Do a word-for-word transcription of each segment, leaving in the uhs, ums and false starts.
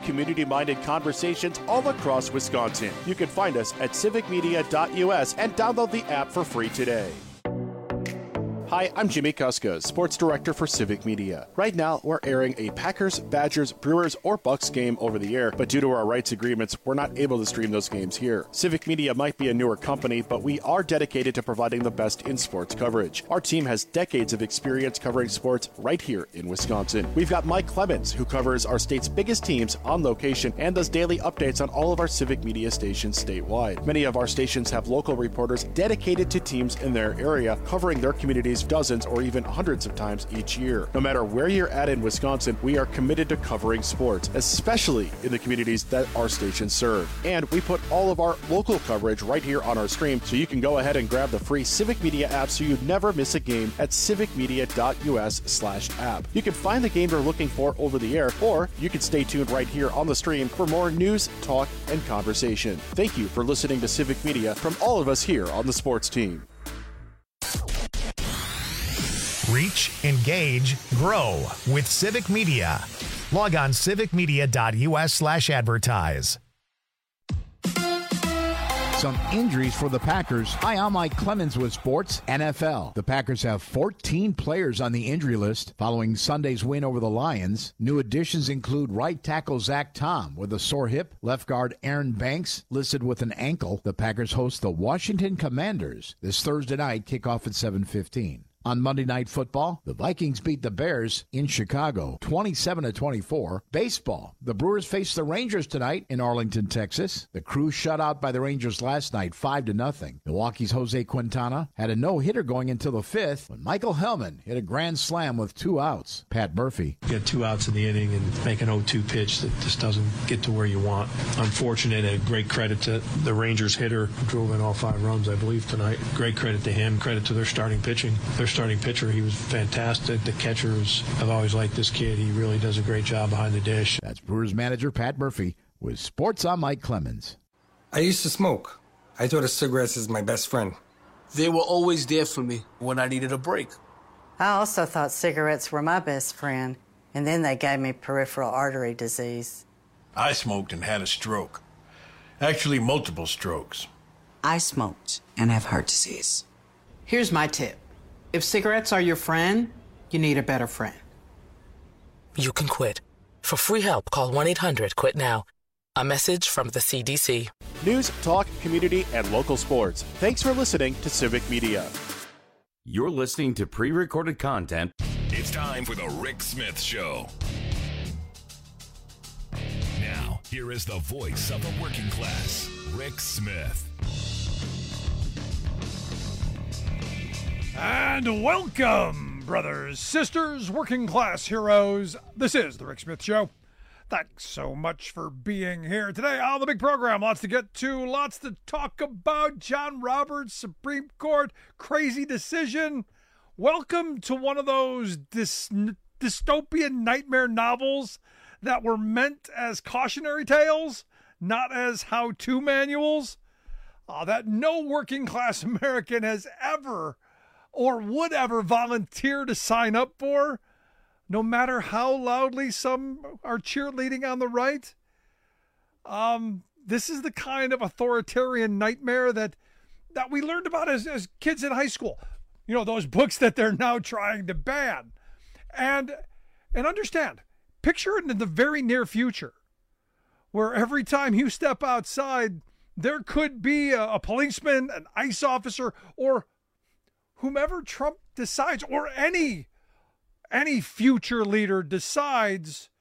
community-minded conversations all across Wisconsin. You can find us at civic media dot U S and download the app for free today. Hi, I'm Jimmy Kuska, Sports Director for Civic Media. Right now, we're airing a Packers, Badgers, Brewers, or Bucks game over the air, but due to our rights agreements, we're not able to stream those games here. Civic Media might be a newer company, but we are dedicated to providing the best in sports coverage. Our team has decades of experience covering sports right here in Wisconsin. We've got Mike Clemens, who covers our state's biggest teams on location and does daily updates on all of our Civic Media stations statewide. Many of our stations have local reporters dedicated to teams in their area, covering their communities dozens or even hundreds of times each year. No matter where you're at in Wisconsin, we are committed to covering sports, especially in the communities that our stations serve. And we put all of our local coverage right here on our stream, so you can go ahead and grab the free Civic Media app so you never miss a game at civic media dot U S slash app. You can find the game you're looking for over the air, or you can stay tuned right here on the stream for more news, talk, and conversation. Thank you for listening to Civic Media from all of us here on the sports team. Reach, engage, grow with Civic Media. Log on civic media dot U S slash advertise. Some injuries for the Packers. Hi, I'm Mike Clemens with Sports N F L. The Packers have fourteen players on the injury list following Sunday's win over the Lions. New additions include right tackle Zach Tom with a sore hip, left guard Aaron Banks listed with an ankle. The Packers host the Washington Commanders this Thursday night, kickoff at seven fifteen. On Monday Night Football, the Vikings beat the Bears in Chicago, twenty-seven to twenty-four. Baseball, the Brewers face the Rangers tonight in Arlington, Texas. The Crew shut out by the Rangers last night, five to nothing. Milwaukee's Jose Quintana had a no-hitter going until the fifth when Michael Hellman hit a grand slam with two outs. Pat Murphy. You get two outs in the inning and make an oh two pitch that just doesn't get to where you want. Unfortunate, and great credit to the Rangers hitter who drove in all five runs, I believe, tonight. Great credit to him. Credit to their starting pitching. Their starting pitcher, he was fantastic. The catchers, I've always liked this kid. He really does a great job behind the dish. That's Brewers manager Pat Murphy with Sports on Mike Clemens. I used to smoke. I thought of cigarettes as my best friend. They were always there for me when I needed a break. I also thought cigarettes were my best friend, and then they gave me peripheral artery disease. I smoked and had a stroke. Actually, multiple strokes. I smoked and have heart disease. Here's my tip. If cigarettes are your friend, you need a better friend. You can quit. For free help, call one eight hundred quit now. A message from the C D C. News, talk, community, and local sports. Thanks for listening to Civic Media. You're listening to pre-recorded content. It's time for the Rick Smith Show. Now, here is the voice of the working class, Rick Smith. And welcome, brothers, sisters, working class heroes. This is the Rick Smith Show. Thanks so much for being here today on the big program. Lots to get to, lots to talk about. John Roberts, Supreme Court, crazy decision. Welcome to one of those dys- dystopian nightmare novels that were meant as cautionary tales, not as how-to manuals, uh, that no working class American has ever or would ever volunteer to sign up for, no matter how loudly some are cheerleading on the right. Um, this is the kind of authoritarian nightmare that that we learned about as, as kids in high school. You know, those books that they're now trying to ban. And and understand, picture it in the very near future, where every time you step outside, there could be a, a policeman, an ICE officer, or whomever Trump decides, or any any future leader decides,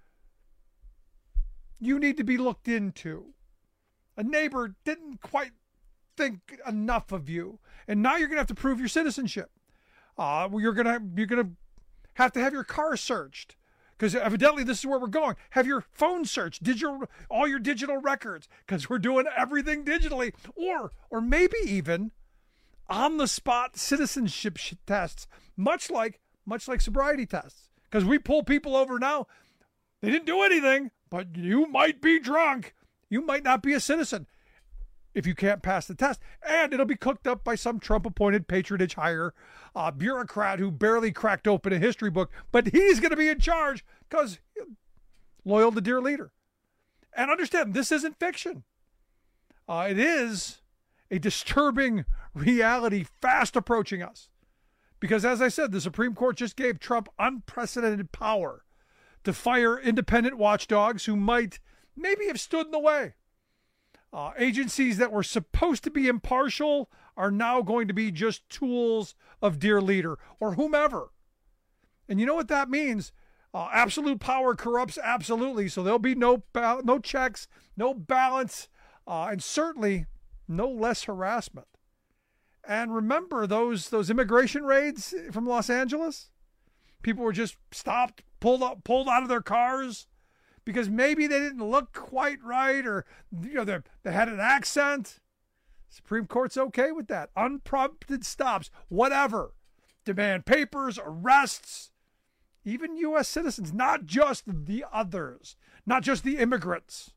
you need to be looked into. A neighbor didn't quite think enough of you, and now you're going to have to prove your citizenship. Uh, you're going to you're going to have to have your car searched, because evidently this is where we're going. Have your phone searched, digital, all your digital records, because we're doing everything digitally, or or maybe even on-the-spot citizenship tests, much like much like sobriety tests. Because we pull people over now, they didn't do anything, but you might be drunk. You might not be a citizen if you can't pass the test. And it'll be cooked up by some Trump-appointed patronage hire uh, bureaucrat who barely cracked open a history book, but he's going to be in charge because loyal to dear leader. And understand, this isn't fiction. Uh, it is a disturbing reality fast approaching us. Because as I said, the Supreme Court just gave Trump unprecedented power to fire independent watchdogs who might maybe have stood in the way. Uh, agencies that were supposed to be impartial are now going to be just tools of dear leader or whomever. And you know what that means? Uh, absolute power corrupts absolutely. So there'll be no ba- no checks, no balance, uh, and certainly no less harassment. And remember those those immigration raids from Los Angeles? People were just stopped, pulled up, pulled out of their cars because maybe they didn't look quite right, or you know they they had an accent. Supreme Court's okay with that. Unprompted stops, whatever. Demand papers, arrests, even U S citizens, not just the others, not just the immigrants.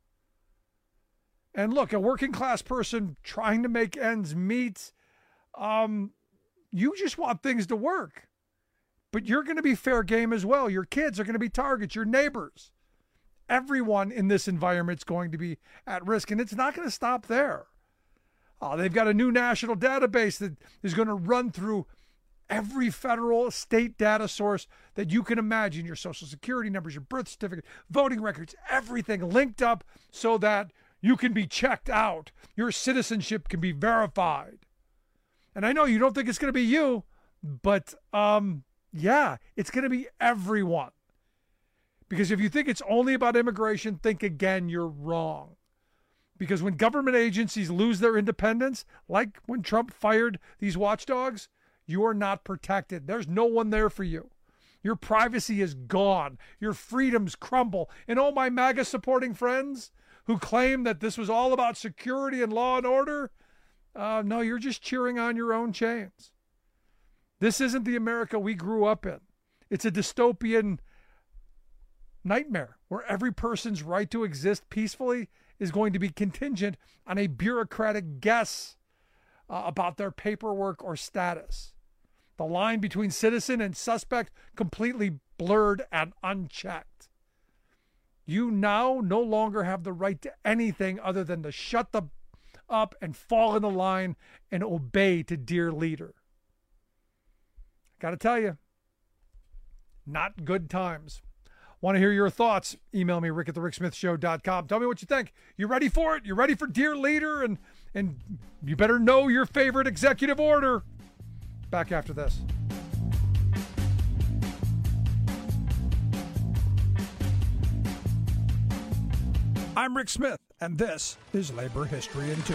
And look, a working class person trying to make ends meet, um, you just want things to work. But you're going to be fair game as well. Your kids are going to be targets, your neighbors. Everyone in this environment is going to be at risk, and it's not going to stop there. Uh, they've got a new national database that is going to run through every federal state data source that you can imagine, your social security numbers, your birth certificate, voting records, everything linked up so that you can be checked out. Your citizenship can be verified. And I know you don't think it's going to be you, but um, yeah, it's going to be everyone. Because if you think it's only about immigration, think again, you're wrong. Because when government agencies lose their independence, like when Trump fired these watchdogs, you are not protected. There's no one there for you. Your privacy is gone. Your freedoms crumble. And oh, my MAGA supporting friends who claim that this was all about security and law and order, uh, no, you're just cheering on your own chains. This isn't the America we grew up in. It's a dystopian nightmare where every person's right to exist peacefully is going to be contingent on a bureaucratic guess uh, about their paperwork or status. The line between citizen and suspect completely blurred and unchecked. You now no longer have the right to anything other than to shut the up and fall in the line and obey to dear leader. Got to tell you, not good times. Want to hear your thoughts? Email me, rick at the rick smith show dot com. Tell me what you think. You ready for it? You ready for dear leader? And, and you better know your favorite executive order. Back after this. I'm Rick Smith, and this is Labor History in Two.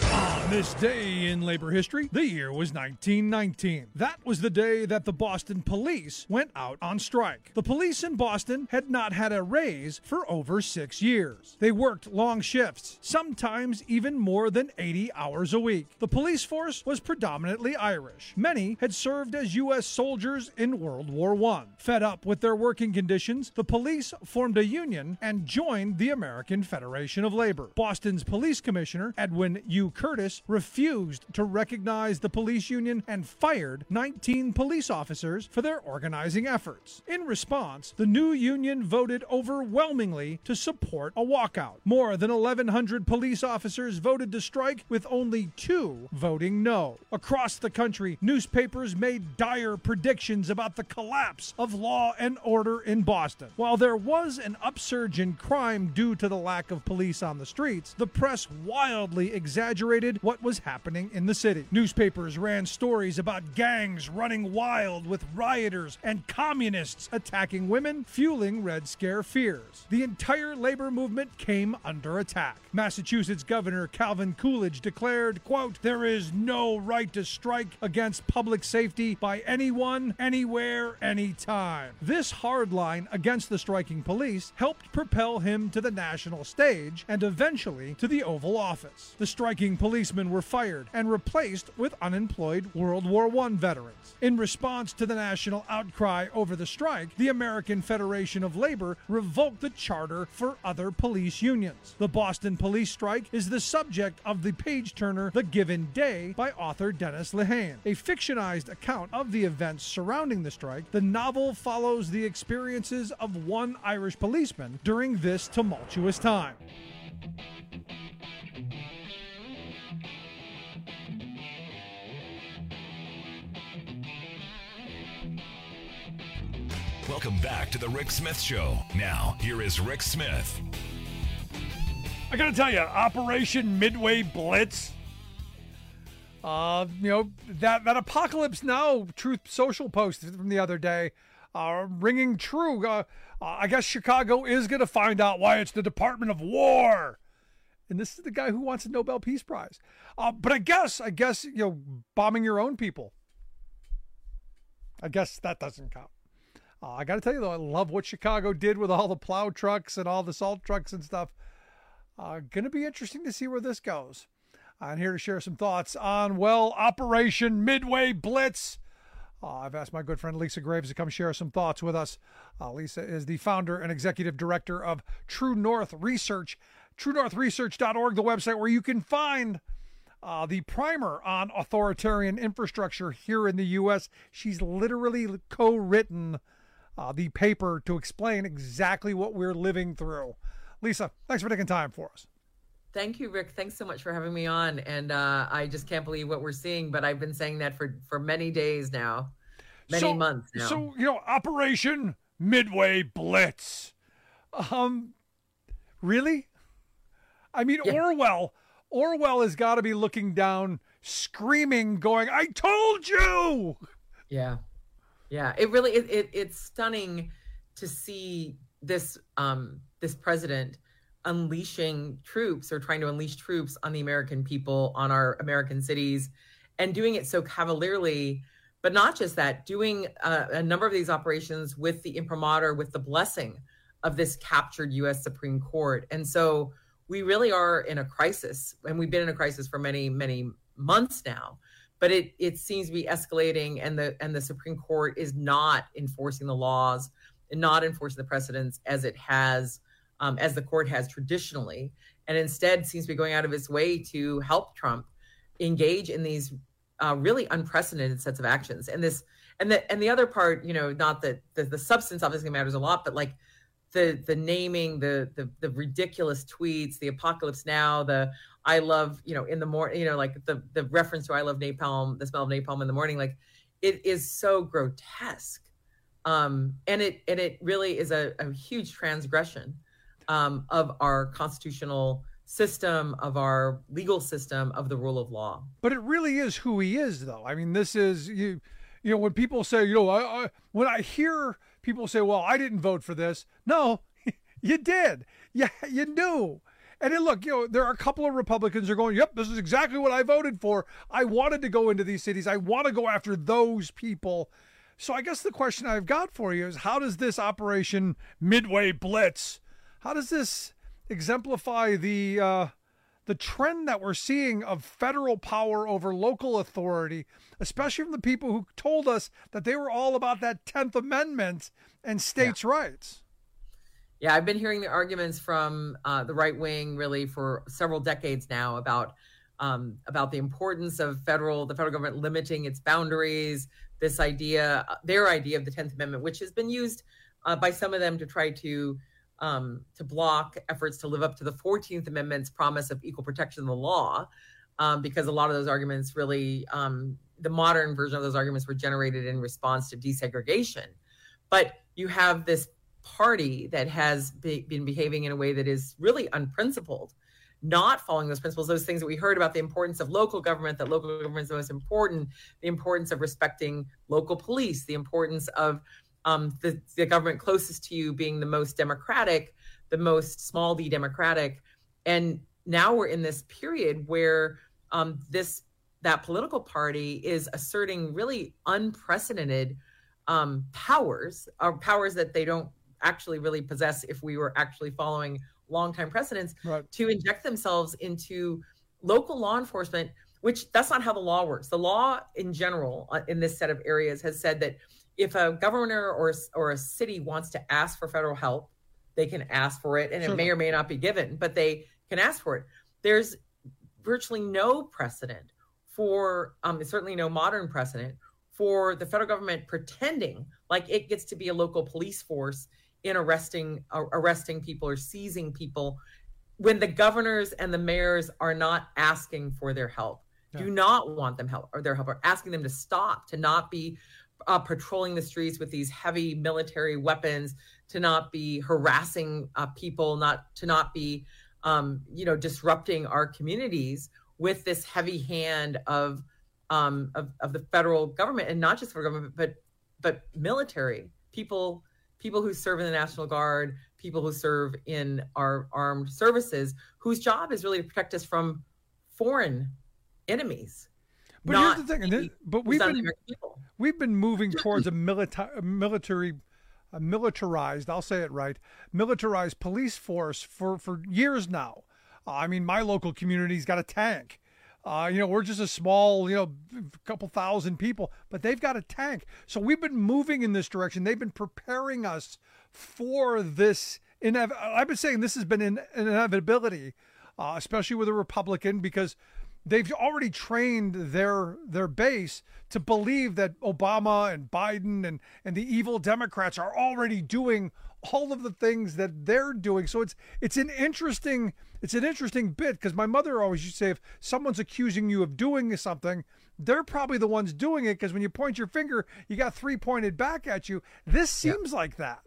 On this day in labor history, the year was nineteen nineteen. That was the day that the Boston police went out on strike. The police in Boston had not had a raise for over six years. They worked long shifts, sometimes even more than eighty hours a week. The police force was predominantly Irish. Many had served as U S soldiers in World War One. Fed up with their working conditions, the police formed a union and joined the American Federation of Labor. Boston's police commissioner, Edwin U. Curtis, refused to recognize the police union and fired nineteen police officers for their organizing efforts. In response, the new union voted overwhelmingly to support a walkout. More than eleven hundred police officers voted to strike, with only two voting no. Across the country, newspapers made dire predictions about the collapse of law and order in Boston. While there was an upsurge in crime due to the lack of police on the streets, the press wildly exaggerated what was happening in the city. Newspapers ran stories about gangs running wild with rioters and communists attacking women, fueling Red Scare fears. The entire labor movement came under attack. Massachusetts Governor Calvin Coolidge declared, quote, "There is no right to strike against public safety by anyone, anywhere, anytime." This hard line against the striking police helped propel him to the national stage and eventually to the Oval Office. The striking policemen were fired and replaced with unemployed World War One veterans. In response to the national outcry over the strike, the American Federation of Labor revoked the charter for other police unions. The Boston police strike is the subject of the page-turner The Given Day by author Dennis Lehane. A fictionized account of the events surrounding the strike, the novel follows the experiences of one Irish policeman during this tumultuous time. Welcome back to the Rick Smith Show. Now, here is Rick Smith. I got to tell you, Operation Midway Blitz, uh, you know, that, that Apocalypse Now Truth Social post from the other day, uh, ringing true. Uh, I guess Chicago is going to find out why it's the Department of War. And this is the guy who wants a Nobel Peace Prize. Uh, but I guess, I guess, you know, bombing your own people, I guess that doesn't count. Uh, I got to tell you, though, I love what Chicago did with all the plow trucks and all the salt trucks and stuff. Uh, going to be interesting to see where this goes. I'm here to share some thoughts on, well, Operation Midway Blitz. Uh, I've asked my good friend Lisa Graves to come share some thoughts with us. Uh, Lisa is the founder and executive director of True North Research. true north research dot org, the website where you can find uh, the primer on authoritarian infrastructure here in the U S. She's literally co-written uh, the paper to explain exactly what we're living through. Lisa, thanks for taking time for us. Thank you, Rick. Thanks so much for having me on. And uh, I just can't believe what we're seeing, but I've been saying that for, for many days now, many so, months now. So, you know, Operation Midway Blitz. Um, really? I mean, yeah. Orwell, Orwell has got to be looking down, screaming, going, I told you. Yeah. Yeah. It really, it, it it's stunning to see this, um, this president unleashing troops or trying to unleash troops on the American people, on our American cities, and doing it so cavalierly. But not just that, doing uh, a number of these operations with the imprimatur, with the blessing of this captured U S Supreme Court. And so we really are in a crisis, and we've been in a crisis for many, many months now. But it it seems to be escalating, and the and the Supreme Court is not enforcing the laws and not enforcing the precedents as it has, um, as the court has traditionally, and instead seems to be going out of its way to help Trump engage in these uh, really unprecedented sets of actions. And this, and the and the other part, you know, not that the, the substance obviously matters a lot, but like the the naming, the the the ridiculous tweets, the Apocalypse Now, the I love, you know, in the morning, you know, like the the reference to I love napalm, the smell of napalm in the morning, like it is so grotesque. Um, and it and it really is a, a huge transgression um, of our constitutional system, of our legal system, of the rule of law. But it really is who he is, though. I mean, this is, you you know, when people say, you know, I, I when I hear people say, well, I didn't vote for this. No, you did. Yeah, you knew. And then look, you know, there are a couple of Republicans who are going, yep, this is exactly what I voted for. I wanted to go into these cities. I want to go after those people. So I guess the question I've got for you is, how does this Operation Midway Blitz, how does this exemplify the uh, the trend that we're seeing of federal power over local authority, especially from the people who told us that they were all about that tenth Amendment and states' yeah. rights? Yeah, I've been hearing the arguments from uh, the right wing really for several decades now about um, about the importance of federal the federal government limiting its boundaries. This idea, their idea of the tenth Amendment, which has been used uh, by some of them to try to um, to block efforts to live up to the fourteenth Amendment's promise of equal protection of the law, um, because a lot of those arguments really, um, the modern version of those arguments were generated in response to desegregation. But you have this party that has be, been behaving in a way that is really unprincipled, not following those principles, those things that we heard about the importance of local government, that local government is the most important, the importance of respecting local police, the importance of um, the, the government closest to you being the most democratic, the most small d democratic. And now we're in this period where um, this that political party is asserting really unprecedented um, powers, or powers that they don't actually really possess if we were actually following longtime precedents, right, to inject themselves into local law enforcement, which that's not how the law works. The law in general uh, in this set of areas has said that if a governor or, or a city wants to ask for federal help, they can ask for it, and sure, it may or may not be given, but they can ask for it. There's virtually no precedent for, um, certainly no modern precedent for the federal government pretending like it gets to be a local police force in arresting uh, arresting people or seizing people when the governors and the mayors are not asking for their help, yeah. do not want them help or their help, or asking them to stop, to not be uh, patrolling the streets with these heavy military weapons, to not be harassing uh, people, not to not be, um, you know, disrupting our communities with this heavy hand of, um, of of the federal government, and not just federal government, but but military people, people who serve in the National Guard, people who serve in our armed services, whose job is really to protect us from foreign enemies. But here's the thing, and this, but we've been we've been moving towards a military military. A militarized, I'll say it right, militarized police force for, for years now. Uh, I mean, my local community's got a tank. Uh, you know, we're just a small, you know, couple thousand people, but they've got a tank. So we've been moving in this direction. They've been preparing us for this. Inev- I've been saying this has been an, an inevitability, uh, especially with a Republican, because they've already trained their their base to believe that Obama and Biden and, and the evil Democrats are already doing all of the things that they're doing. So it's it's an interesting it's an interesting bit, because my mother always used to say, if someone's accusing you of doing something, they're probably the ones doing it, because when you point your finger, you got three pointed back at you. This seems yeah. like that.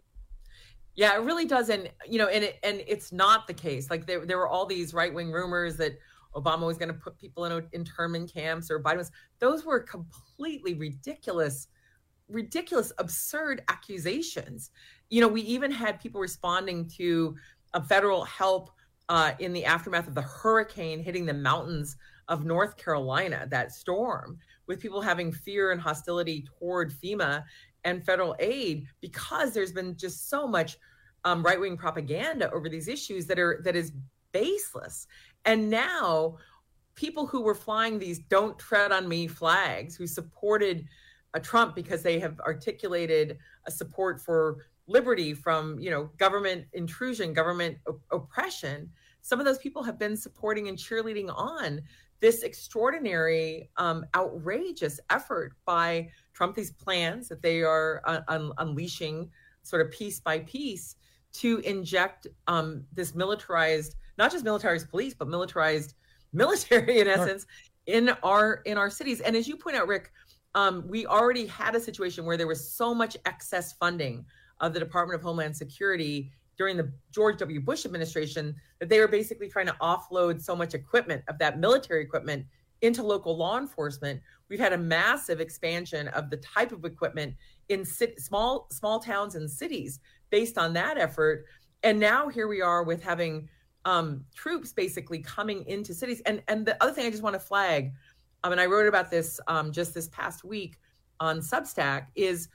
Yeah, it really does. And, you know, and it, and it's not the case. Like there, there were all these right-wing rumors that Obama was going to put people in internment camps, or Biden was. Those were completely ridiculous, ridiculous, absurd accusations. You know, we even had people responding to a federal help uh, in the aftermath of the hurricane hitting the mountains of North Carolina, that storm, with people having fear and hostility toward FEMA and federal aid, because there's been just so much um, right-wing propaganda over these issues that are that is baseless. And now people who were flying these "Don't Tread on Me" flags, who supported uh, Trump because they have articulated a support for liberty from, you know, government intrusion, government op- oppression, some of those people have been supporting and cheerleading on this extraordinary, um, outrageous effort by Trump, these plans that they are uh, un- unleashing sort of piece by piece to inject um, this militarized, not just militarized police, but militarized military, in essence, in our in our cities. And as you point out, Rick, um, we already had a situation where there was so much excess funding of the Department of Homeland Security during the George W. Bush administration that they were basically trying to offload so much equipment, of that military equipment, into local law enforcement. We've had a massive expansion of the type of equipment in city, small small towns and cities based on that effort. And now here we are with having um, troops basically coming into cities. And and the other thing I just want to flag, I mean, I wrote about this um, just this past week on Substack, is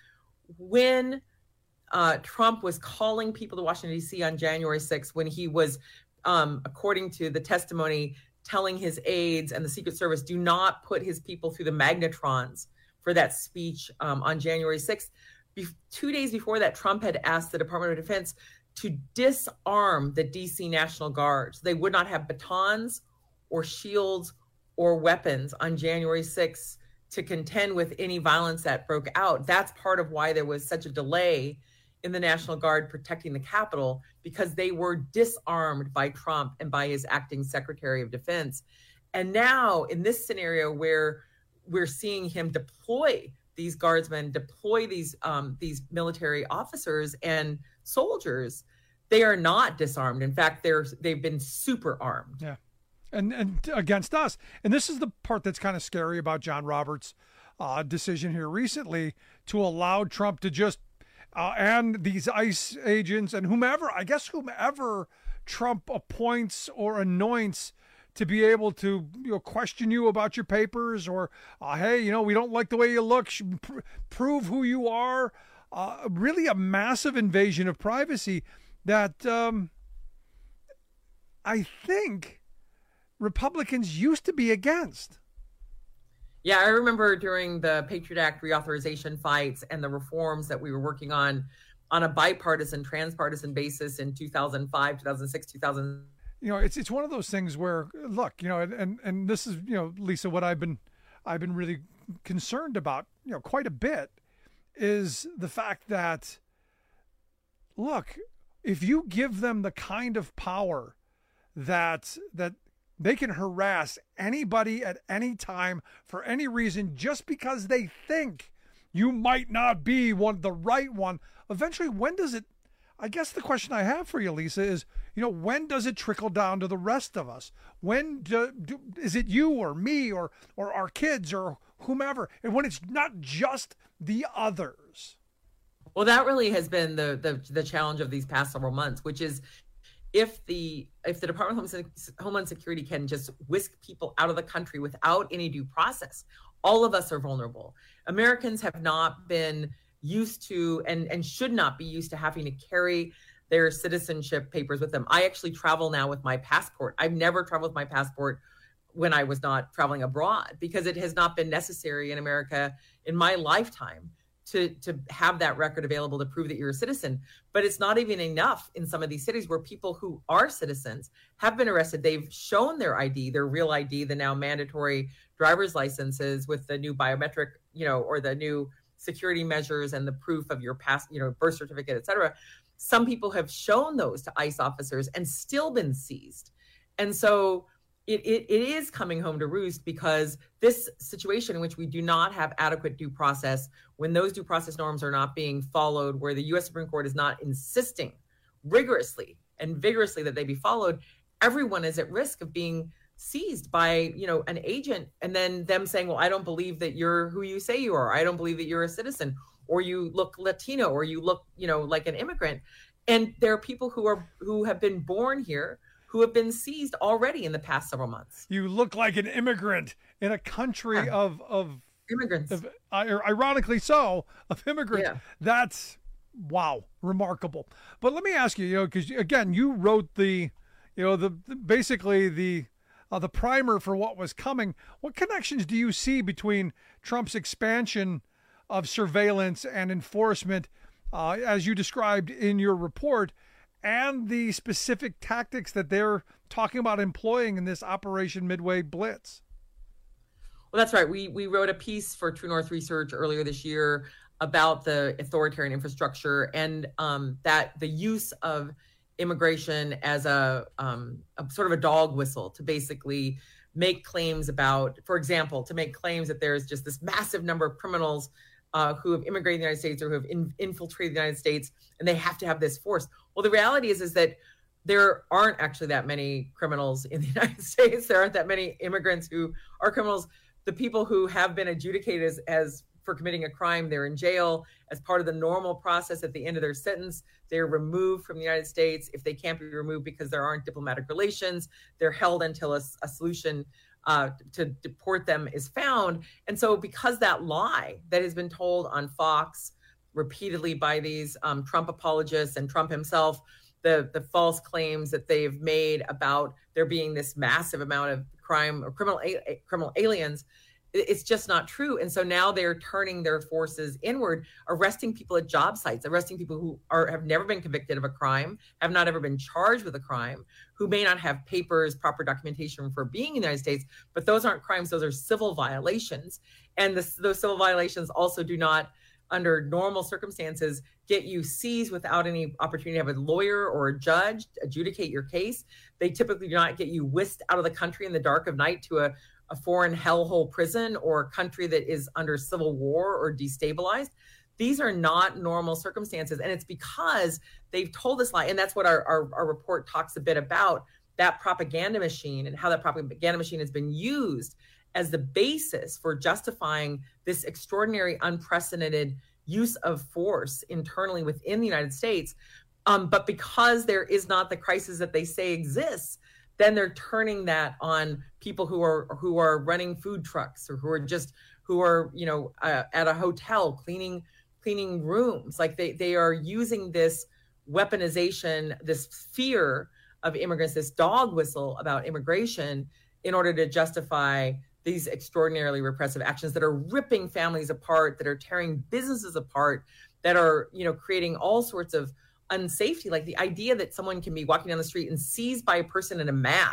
when uh, Trump was calling people to Washington, D C on January sixth, when he was, um, according to the testimony, telling his aides and the Secret Service, do not put his people through the magnetrons for that speech um, on January sixth. Be- two days before that, Trump had asked the Department of Defense to disarm the D C National Guard. They would not have batons or shields or weapons on January sixth to contend with any violence that broke out. That's part of why there was such a delay in the National Guard protecting the Capitol, because they were disarmed by Trump and by his acting Secretary of Defense. And now in this scenario where we're seeing him deploy these guardsmen, deploy these um, these military officers and soldiers, they are not disarmed. In fact, they're they've been super armed. Yeah, and and against us. And this is the part that's kind of scary about John Roberts' uh, decision here recently, to allow Trump to just uh, and these ICE agents and whomever, I guess whomever Trump appoints or anoints, to be able to, you know, question you about your papers, or, uh, hey, you know, we don't like the way you look, pr- prove who you are. Uh, really a massive invasion of privacy that um, I think Republicans used to be against. Yeah, I remember during the Patriot Act reauthorization fights and the reforms that we were working on on a bipartisan, transpartisan basis in two thousand five, two thousand six, two thousand. You know, it's it's one of those things where, look, you know, and, and, and this is, you know, Lisa, what I've been I've been really concerned about, you know, quite a bit, is the fact that, look, if you give them the kind of power that that they can harass anybody at any time for any reason just because they think you might not be one the right one. Eventually, when does it, I guess the question I have for you, Lisa, is, you know, when does it trickle down to the rest of us? When do, do, is it you or me or or our kids or whomever? And when it's not just the others. Well, that really has been the the, the challenge of these past several months, which is if the if the Department of Homeland Security can just whisk people out of the country without any due process, all of us are vulnerable. Americans have not been used to and, and should not be used to having to carry their citizenship papers with them. I actually travel now with my passport. I've never traveled with my passport when I was not traveling abroad because it has not been necessary in America in my lifetime to, to have that record available to prove that you're a citizen. But it's not even enough in some of these cities where people who are citizens have been arrested. They've shown their I D, their real I D, the now mandatory driver's licenses with the new biometric, you know, or the new security measures and the proof of your past, you know, birth certificate, et cetera. Some people have shown those to ICE officers and still been seized. And so it, it, it is coming home to roost because this situation in which we do not have adequate due process, when those due process norms are not being followed, where the U S Supreme Court is not insisting rigorously and vigorously that they be followed, everyone is at risk of being seized by, you know, an agent and then them saying, well, I don't believe that you're who you say you are. I don't believe that you're a citizen, or you look Latino, or you look, you know, like an immigrant. And there are people who are who have been born here who have been seized already in the past several months. You look like an immigrant in a country yeah. of of immigrants, of, uh, ironically so, of immigrants. Yeah. That's wow, remarkable. But let me ask you, you know, because again, you wrote the, you know, the, the basically the. Uh, the primer for what was coming. What connections do you see between Trump's expansion of surveillance and enforcement, uh, as you described in your report, and the specific tactics that they're talking about employing in this Operation Midway Blitz? Well, that's right. We we wrote a piece for True North Research earlier this year about the authoritarian infrastructure and um, that the use of immigration as a, um, a sort of a dog whistle to basically make claims about, for example, to make claims that there's just this massive number of criminals uh, who have immigrated in the United States or who have in, infiltrated the United States, and they have to have this force. Well, the reality is, is that there aren't actually that many criminals in the United States. There aren't that many immigrants who are criminals. The people who have been adjudicated as, as for committing a crime, they're in jail as part of the normal process. At the end of their sentence, they're removed from the United States. If they can't be removed because there aren't diplomatic relations, they're held until a, a solution uh, to deport them is found. And so because that lie that has been told on Fox repeatedly by these um, Trump apologists and Trump himself, the, the false claims that they've made about there being this massive amount of crime or criminal a- criminal aliens, it's just not true. And so now they're turning their forces inward, arresting people at job sites, arresting people who are have never been convicted of a crime, have not ever been charged with a crime, who may not have papers, proper documentation for being in the United States, but those aren't crimes, those are civil violations. And this, those civil violations also do not, under normal circumstances, get you seized without any opportunity to have a lawyer or a judge adjudicate your case. They typically do not get you whisked out of the country in the dark of night to a a foreign hellhole prison or a country that is under civil war or destabilized. These are not normal circumstances. And it's because they've told this lie. And that's what our, our, our report talks a bit about, that propaganda machine and how that propaganda machine has been used as the basis for justifying this extraordinary, unprecedented use of force internally within the United States. Um, but because there is not the crisis that they say exists, then they're turning that on people who are who are running food trucks or who are just who are, you know, uh, at a hotel cleaning cleaning rooms. Like they they are using this weaponization, this fear of immigrants, this dog whistle about immigration in order to justify these extraordinarily repressive actions that are ripping families apart, that are tearing businesses apart, that are, you know, creating all sorts of unsafety. Like the idea that someone can be walking down the street and seized by a person in a mask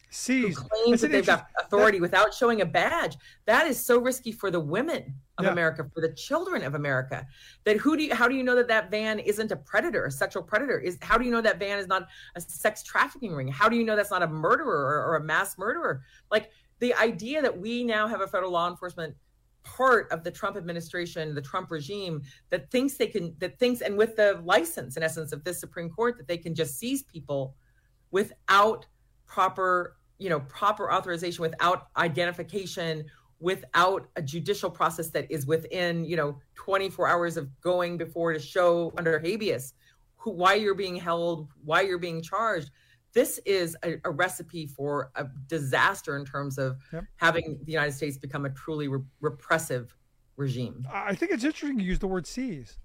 Seized. Who claims that they've got authority that, without showing a badge. That is so risky for the women of yeah. America, for the children of America. That who do you, how do you know that that van isn't a predator, a sexual predator? Is how do you know that van is not a sex trafficking ring? How do you know that's not a murderer or, or a mass murderer? Like the idea that we now have a federal law enforcement part of the Trump administration, the Trump regime, that thinks they can, that thinks, and with the license, in essence, of this Supreme Court, that they can just seize people without proper, you know, proper authorization, without identification, without a judicial process that is within, you know, twenty-four hours of going before to show under habeas who, why you're being held, why you're being charged. This is a, a recipe for a disaster in terms of yep. having the United States become a truly re- repressive regime. I think it's interesting you use the word seize.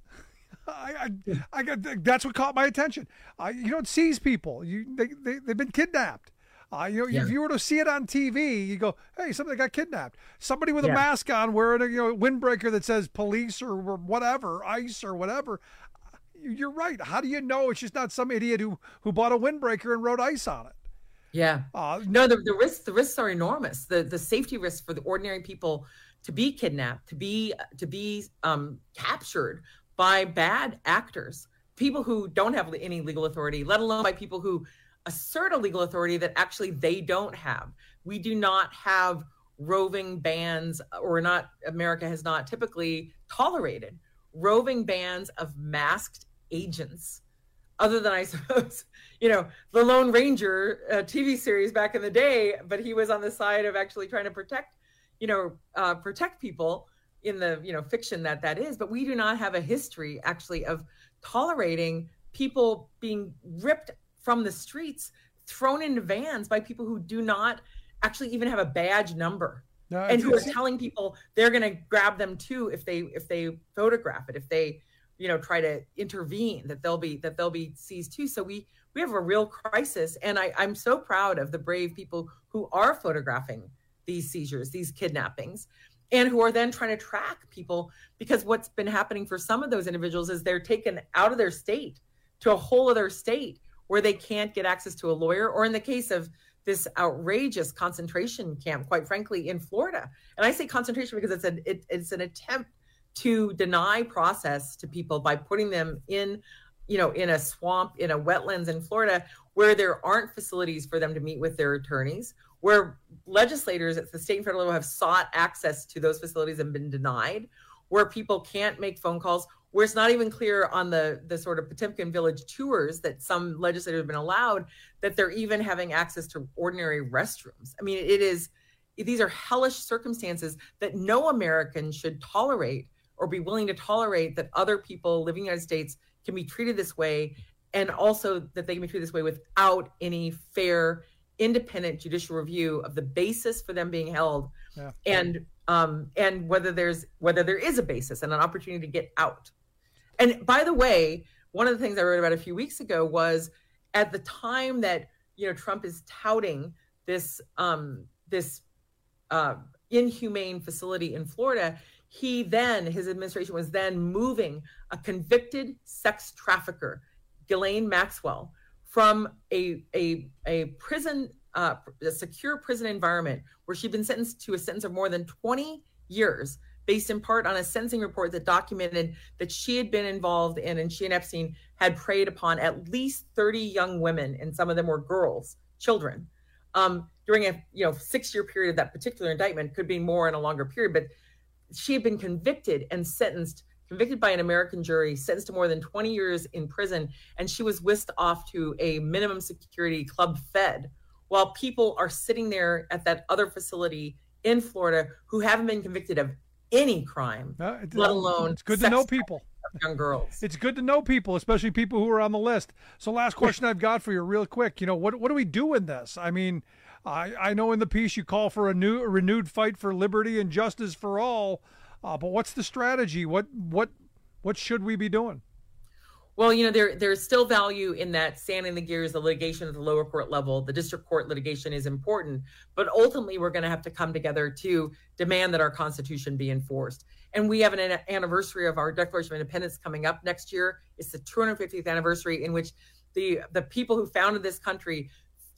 I, I, I got that's what caught my attention. Uh, you don't seize people. You they, they they've been kidnapped. Uh, you know, yeah. if you were to see it on T V, you go, "Hey, somebody got kidnapped." Somebody with yeah. a mask on, wearing a you know windbreaker that says police or whatever, ICE or whatever. You're right. How do you know it's just not some idiot who who bought a windbreaker and wrote ICE on it? Yeah. Uh, no, the the risks the risks are enormous. The the safety risks for the ordinary people to be kidnapped, to be to be um, captured by bad actors, people who don't have any legal authority, let alone by people who assert a legal authority that actually they don't have. We do not have roving bands, or not, America has not typically tolerated roving bands of masked agents, other than, I suppose, you know, the Lone Ranger uh, T V series back in the day, but he was on the side of actually trying to protect, you know, uh, protect people in the, you know, fiction that that is. But we do not have a history actually of tolerating people being ripped from the streets, thrown into vans by people who do not actually even have a badge number. No, and who are telling people they're going to grab them too if they if they photograph it, if they, you know, try to intervene, that they'll be that they'll be seized too. So we we have a real crisis, and I, I'm so proud of the brave people who are photographing these seizures, these kidnappings, and who are then trying to track people, because what's been happening for some of those individuals is they're taken out of their state to a whole other state where they can't get access to a lawyer, or in the case of this outrageous concentration camp, quite frankly, in Florida. And I say concentration because it's an it, it's an attempt to deny process to people by putting them in, you know, in a swamp, in a wetlands in Florida, where there aren't facilities for them to meet with their attorneys, where legislators at the state and federal level have sought access to those facilities and been denied, where people can't make phone calls, where it's not even clear on the, the sort of Potemkin Village tours that some legislators have been allowed that they're even having access to ordinary restrooms. I mean, it is, these are hellish circumstances that no American should tolerate or be willing to tolerate, that other people living in the United States can be treated this way, and also that they can be treated this way without any fair, independent judicial review of the basis for them being held, yeah. and um, and whether there's whether there is a basis and an opportunity to get out. And by the way, one of the things I wrote about a few weeks ago was, at the time that, you know, Trump is touting this um, this uh, inhumane facility in Florida, he then, his administration was then moving a convicted sex trafficker, Ghislaine Maxwell, from a a a prison, uh, a secure prison environment where she'd been sentenced to a sentence of more than twenty years, based in part on a sentencing report that documented that she had been involved in, and she and Epstein had preyed upon at least thirty young women, and some of them were girls, children, um, during a you know six-year period of that particular indictment. Could be more in a longer period, but she had been convicted and sentenced, convicted by an American jury, sentenced to more than twenty years in prison, and she was whisked off to a minimum security Club Fed, while people are sitting there at that other facility in Florida who haven't been convicted of any crime, uh, it, let alone it's good to know people, young girls. It's good to know people, especially people who are on the list. So last question I've got for you real quick, you know, what what do we do in this? I mean, I, I know in the piece you call for a new a renewed fight for liberty and justice for all, uh, but what's the strategy? What what what should we be doing? Well, you know, there there's still value in that sanding the gears, the litigation at the lower court level. The district court litigation is important, but ultimately we're going to have to come together to demand that our Constitution be enforced. And we have an anniversary of our Declaration of Independence coming up next year. It's the two hundred fiftieth anniversary, in which the the people who founded this country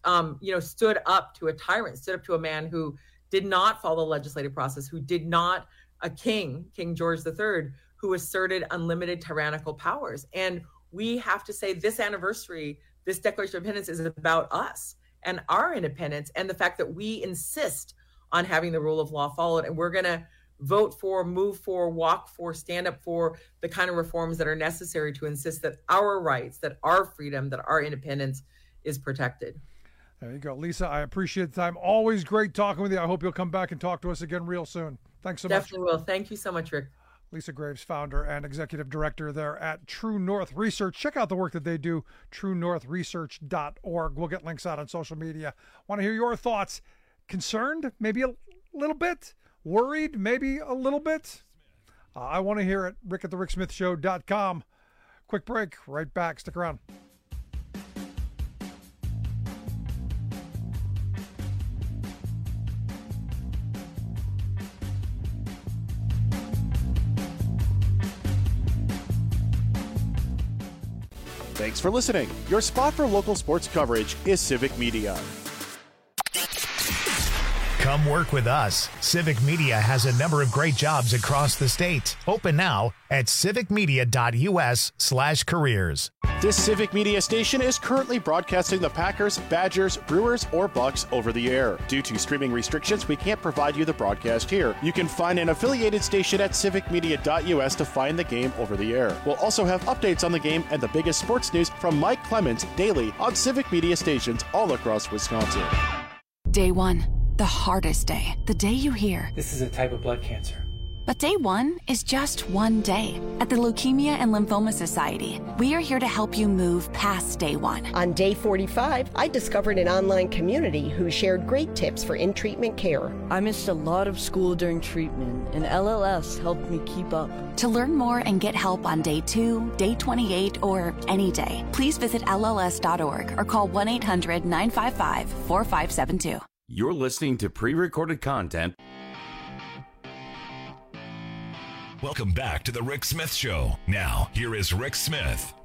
um, you know, stood up to a tyrant, stood up to a man who did not follow the legislative process, who did not, a king, King George the Third, who asserted unlimited tyrannical powers. And we have to say this anniversary, this Declaration of Independence is about us and our independence and the fact that we insist on having the rule of law followed. And we're going to vote for, move for, walk for, stand up for the kind of reforms that are necessary to insist that our rights, that our freedom, that our independence is protected. There you go. Lisa, I appreciate the time. Always great talking with you. I hope you'll come back and talk to us again real soon. Thanks so much. Definitely will. Thank you so much, Rick. Lisa Graves, founder and executive director there at True North Research. Check out the work that they do, true north research dot org. We'll get links out on social media. Want to hear your thoughts? Concerned? Maybe a little bit? Worried? Maybe a little bit? Uh, I want to hear it. Rick at the Rick Smith Show dot com. Quick break. Right back. Stick around. Thanks for listening. Your spot for local sports coverage is Civic Media. Come work with us. Civic Media has a number of great jobs across the state. Open now at civic media dot u s slash careers. This Civic Media station is currently broadcasting the Packers, Badgers, Brewers, or Bucks over the air. Due to streaming restrictions, we can't provide you the broadcast here. You can find an affiliated station at civic media dot u s to find the game over the air. We'll also have updates on the game and the biggest sports news from Mike Clemens daily on Civic Media stations all across Wisconsin. Day one, the hardest day. The day you hear, "This is a type of blood cancer." But day one is just one day. At the Leukemia and Lymphoma Society, we are here to help you move past day one. On day forty-five, I discovered an online community who shared great tips for in-treatment care. I missed a lot of school during treatment, and L L S helped me keep up. To learn more and get help on day two, day twenty-eight, or any day, please visit L L S dot org or call one eight hundred nine five five four five seven two. You're listening to pre-recorded content. Welcome back to the Rick Smith Show. Now, here is Rick Smith.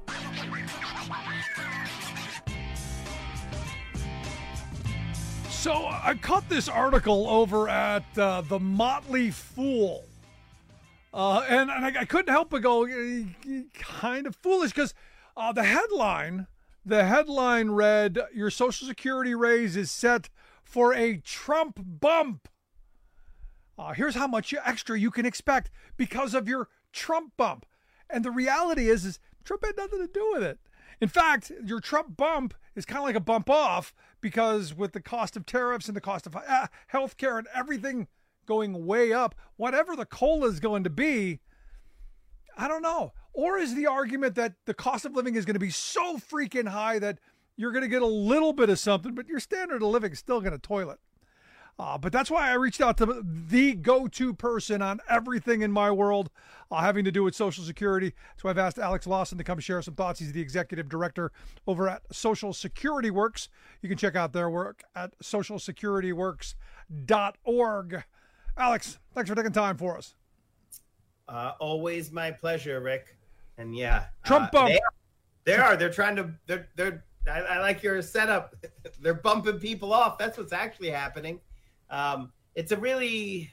So I caught this article over at uh, The Motley Fool. Uh, and and I, I couldn't help but go uh, kind of foolish because uh, the headline, the headline read, "Your Social Security raise is set for a Trump bump. Uh, here's how much extra you can expect because of your Trump bump." And the reality is, is Trump had nothing to do with it. In fact, your Trump bump is kind of like a bump off because with the cost of tariffs and the cost of uh, health care and everything going way up, whatever the COLA is going to be, I don't know. Or is the argument that the cost of living is going to be so freaking high that you're going to get a little bit of something, but your standard of living is still going to toilet? Uh, but that's why I reached out to the go-to person on everything in my world uh, having to do with Social Security. So I've asked Alex Lawson to come share some thoughts. He's the executive director over at Social Security Works. You can check out their work at social security works dot org. Alex, thanks for taking time for us. Uh, always my pleasure, Rick. And yeah, Trump uh, bump. They are, they are. They're trying to. They're. They're. I, I like your setup. They're bumping people off. That's what's actually happening. Um, it's a really,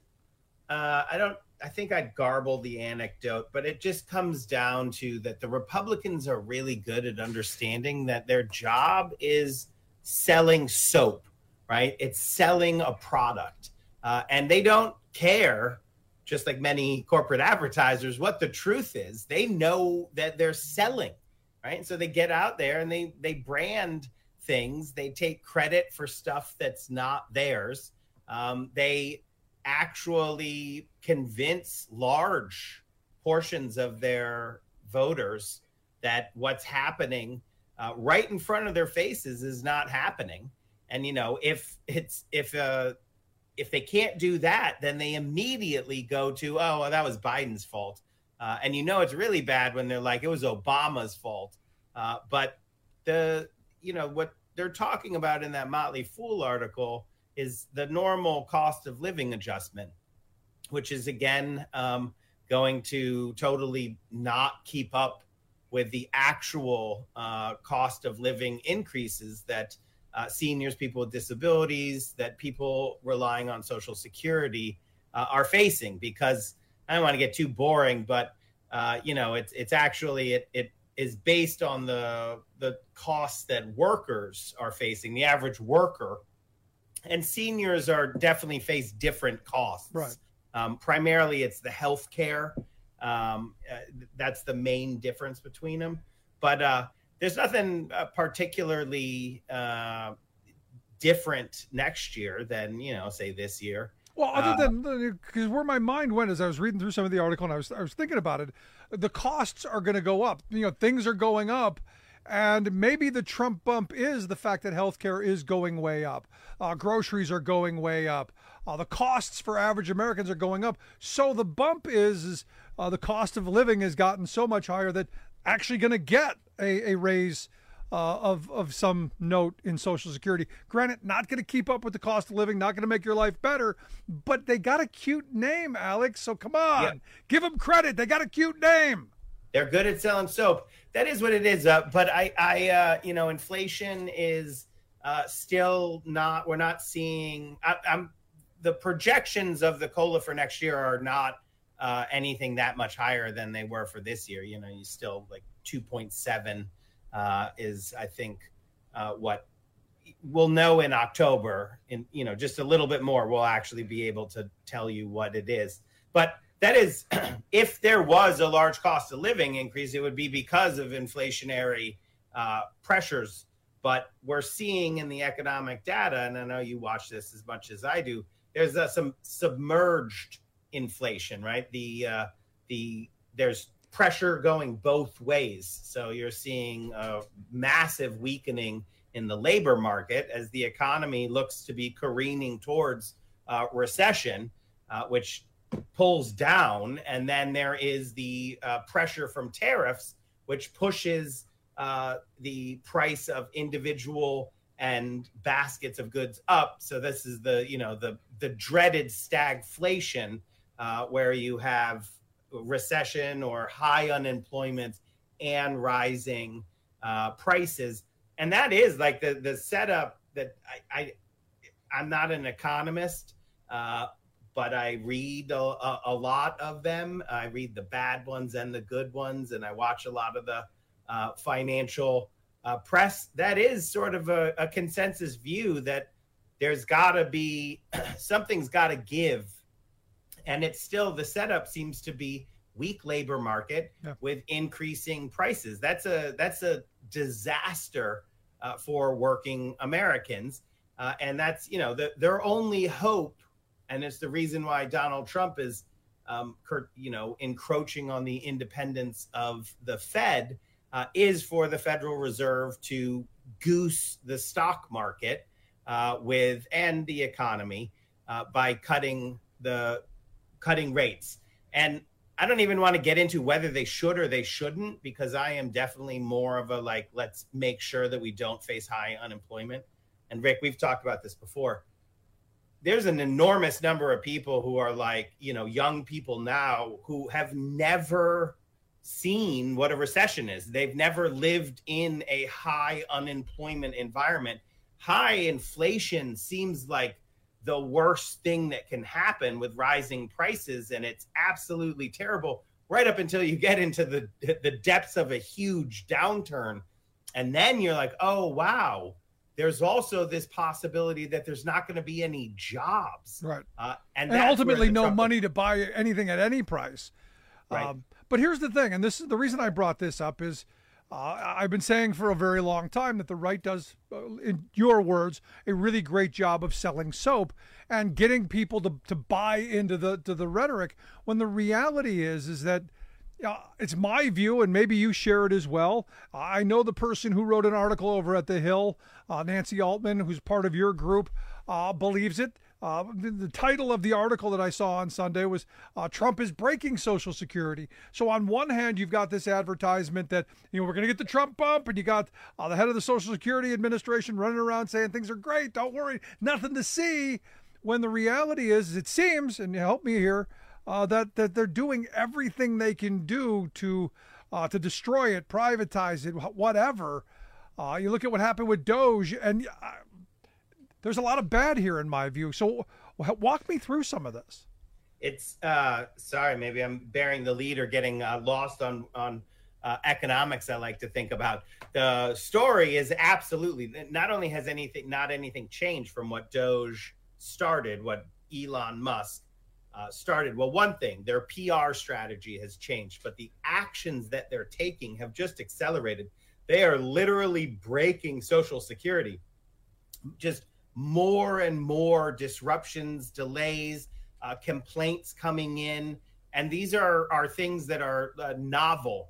uh, I don't, I think I'd garble the anecdote, but it just comes down to that the Republicans are really good at understanding that their job is selling soap, right? It's selling a product. Uh, and they don't care, just like many corporate advertisers, what the truth is. They know that they're selling, right? And so they get out there and they, they brand things. They take credit for stuff that's not theirs. Um, they actually convince large portions of their voters that what's happening uh, right in front of their faces is not happening. And, you know, if it's if uh, if they can't do that, then they immediately go to, oh, well, that was Biden's fault. Uh, and, you know, it's really bad when they're like, it was Obama's fault. Uh, but the you know, what they're talking about in that Motley Fool article is the normal cost of living adjustment, which is, again, um, going to totally not keep up with the actual uh, cost of living increases that uh, seniors, people with disabilities, that people relying on Social Security uh, are facing. Because I don't want to get too boring, but uh, you know, it's it's actually it it is based on the the costs that workers are facing, the average worker, and seniors are definitely face different costs. Right. Um, primarily, it's the health care. Um, uh, that's the main difference between them. But uh, there's nothing uh, particularly uh, different next year than, you know, say this year. Well, other Uh, than because where my mind went as I was reading through some of the article and I was I was thinking about it, the costs are going to go up. You know, things are going up, and maybe the Trump bump is the fact that healthcare is going way up, uh, groceries are going way up, uh, the costs for average Americans are going up. So the bump is, is uh, the cost of living has gotten so much higher that actually going to get a, a raise Uh, of of some note in Social Security. Granted, not going to keep up with the cost of living, not going to make your life better, but they got a cute name, Alex. So come on, Yeah. give them credit. They got a cute name. They're good at selling soap. That is what it is. Uh, but I, I, uh, you know, inflation is uh, still not. We're not seeing. I, I'm the projections of the COLA for next year are not uh, anything that much higher than they were for this year. You know, you still like two point seven. Uh, is I think uh, what we'll know in October. In you know just a little bit more, we'll actually be able to tell you what it is. But that is, if there was a large cost of living increase, it would be because of inflationary uh, pressures. But we're seeing in the economic data, and I know you watch this as much as I do. There's uh, some submerged inflation, right? The uh, the there's pressure going both ways. So you're seeing a massive weakening in the labor market as the economy looks to be careening towards uh, recession, uh, which pulls down. And then there is the uh, pressure from tariffs, which pushes uh, the price of individual and baskets of goods up. So this is the, you know, the, the dreaded stagflation uh, where you have recession or high unemployment and rising uh, prices. And that is like the, the setup that I, I, I'm not an economist, uh, but I read a, a, a lot of them. I read the bad ones and the good ones, and I watch a lot of the uh, financial uh, press. That is sort of a, a consensus view that there's got to be, something's got to give. And it's still, the setup seems to be weak labor market yeah. with increasing prices. That's a that's a disaster uh, for working Americans. Uh, and that's, you know, the, their only hope, and it's the reason why Donald Trump is, um, you know, encroaching on the independence of the Fed, uh, is for the Federal Reserve to goose the stock market uh, with and the economy uh, by cutting the cutting rates. And I don't even want to get into whether they should or they shouldn't, because I am definitely more of a like, let's make sure that we don't face high unemployment. And Rick, we've talked about this before. There's an enormous number of people who are like, you know, young people now who have never seen what a recession is. They've never lived in a high unemployment environment. High inflation seems like the worst thing that can happen with rising prices, and it's absolutely terrible right up until you get into the the depths of a huge downturn. And then you're like, oh, wow, there's also this possibility that there's not going to be any jobs. Right. Uh, and and that's ultimately where the no Trump- money to buy anything at any price. Right. Um, but here's the thing, and this is the reason I brought this up is uh, I've been saying for a very long time that the right does, uh, in your words, a really great job of selling soap and getting people to, to buy into the to the rhetoric, when the reality is is that uh, it's my view, and maybe you share it as well. I know the person who wrote an article over at The Hill, uh, Nancy Altman, who's part of your group, uh, believes it. Uh, the, the title of the article that I saw on Sunday was uh, Trump is breaking Social Security. So on one hand, you've got this advertisement that, you know, we're going to get the Trump bump, and you got uh, the head of the Social Security Administration running around saying things are great, don't worry, nothing to see. When the reality is, it seems, and help me here, uh, that that they're doing everything they can do to uh, to destroy it, privatize it, whatever. Uh, you look at what happened with Doge, and There's a lot of bad here in my view. So walk me through some of this. It's uh, sorry, maybe I'm bearing the lead or getting uh, lost on on uh, economics. I like to think about the story is absolutely not only has anything not anything changed from what Doge started, what Elon Musk uh, started. Well, one thing, their P R strategy has changed, but the actions that they're taking have just accelerated. They are literally breaking Social Security. Just more and more disruptions, delays, uh, complaints coming in. And these are, are things that are uh, novel,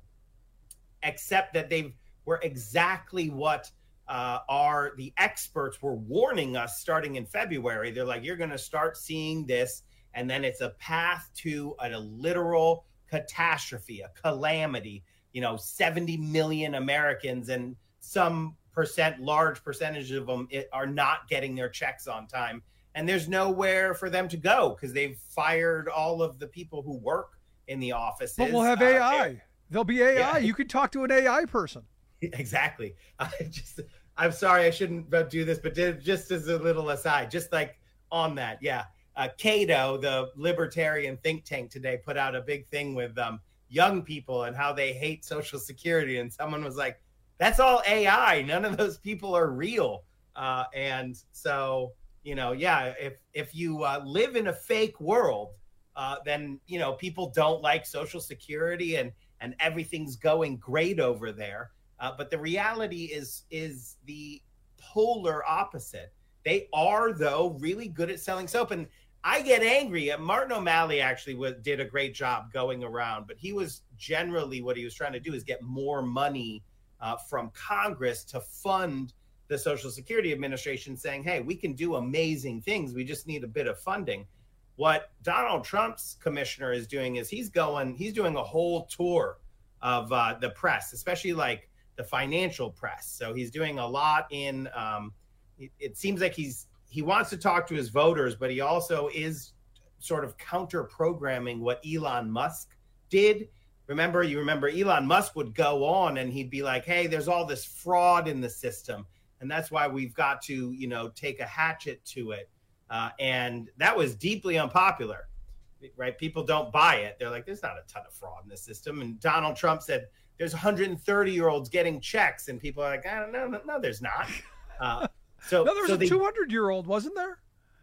except that they were exactly what uh, are the experts were warning us starting in February. They're like, you're going to start seeing this, and then it's a path to a, a literal catastrophe, a calamity. You know, seventy million Americans and some percent, large percentage of them are not getting their checks on time. And there's nowhere for them to go because they've fired all of the people who work in the offices. But we'll have uh, A I. There. There'll be A I. Yeah. You could talk to an A I person. Exactly. I just, I'm sorry I shouldn't do this, but just as a little aside, just like on that, yeah. Uh, Cato, the libertarian think tank today, put out a big thing with um, young people and how they hate Social Security. And someone was like, that's all A I. None of those people are real. Uh, and so, you know, yeah, if if you uh, live in a fake world, uh, then, you know, people don't like Social Security and and everything's going great over there. Uh, but the reality is is the polar opposite. They are, though, really good at selling soap. And I get angry. Martin O'Malley actually was, did a great job going around, but he was generally what he was trying to do is get more money uh, from Congress to fund the Social Security Administration, saying, hey, we can do amazing things. We just need a bit of funding. What Donald Trump's commissioner is doing is he's going, he's doing a whole tour of uh, the press, especially like the financial press. So he's doing a lot in, um, it, it seems like he's, he wants to talk to his voters, but he also is sort of counter programming what Elon Musk did. Remember, you remember Elon Musk would go on and he'd be like, hey, there's all this fraud in the system. And that's why we've got to, you know, take a hatchet to it. Uh, and that was deeply unpopular, right? People don't buy it. They're like, there's not a ton of fraud in the system. And Donald Trump said, there's one hundred thirty year olds getting checks. And people are like, I don't know. No, no, there's not. Uh, so no, there was so a they, two hundred year old, wasn't there?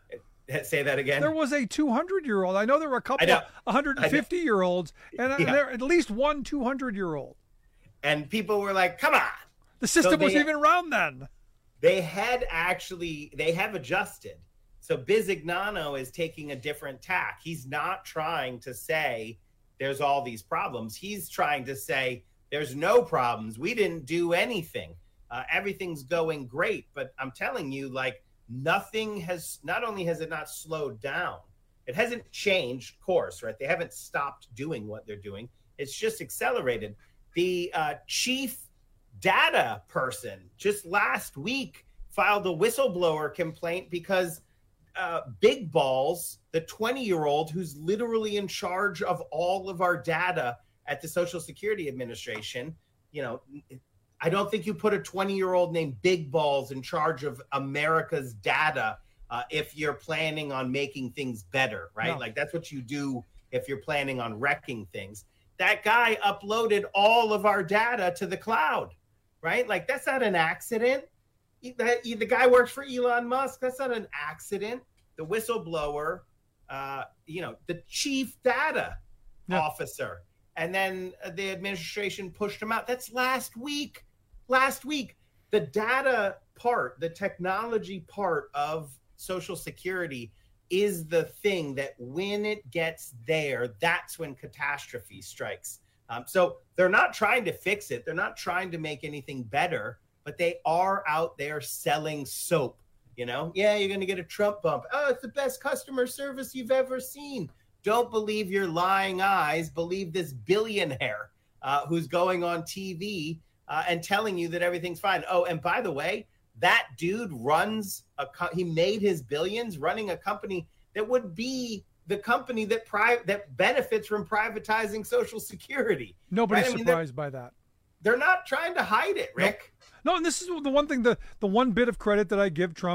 Say that again. There was a two hundred year old. I know there were a couple of one hundred fifty year olds and yeah. there at least one two hundred year old. And people were like, come on. The system so they, wasn't even around then. They had actually, they have adjusted. So Bizignano is taking a different tack. He's not trying to say there's all these problems. He's trying to say there's no problems. We didn't do anything. Uh, everything's going great. But I'm telling you, like, nothing has, not only has it not slowed down, it hasn't changed course, right? They haven't stopped doing what they're doing. It's just accelerated. The uh, chief data person just last week filed a whistleblower complaint because uh, Big Balls, the twenty year old who's literally in charge of all of our data at the Social Security Administration, you know, I don't think you put a twenty year old named Big Balls in charge of America's data uh, if you're planning on making things better, right? No. Like that's what you do if you're planning on wrecking things. That guy uploaded all of our data to the cloud, right? Like that's not an accident. The, the guy works for Elon Musk. That's not an accident. The whistleblower, uh, you know, the chief data yeah. officer. And then the administration pushed him out. That's last week. Last week. The data part, the technology part of Social Security is the thing that when it gets there, that's when catastrophe strikes. Um, so they're not trying to fix it. They're not trying to make anything better, but they are out there selling soap. You know, yeah, you're going to get a Trump bump. Oh, it's the best customer service you've ever seen. Don't believe your lying eyes. Believe this billionaire uh, who's going on T V uh, and telling you that everything's fine. Oh, and by the way, that dude runs a co- he made his billions running a company that would be the company that pri- that benefits from privatizing Social Security. Nobody's right? I mean, surprised by that. They're not trying to hide it, Rick. Nope. No, and this is the one thing, the, the one bit of credit that I give Trump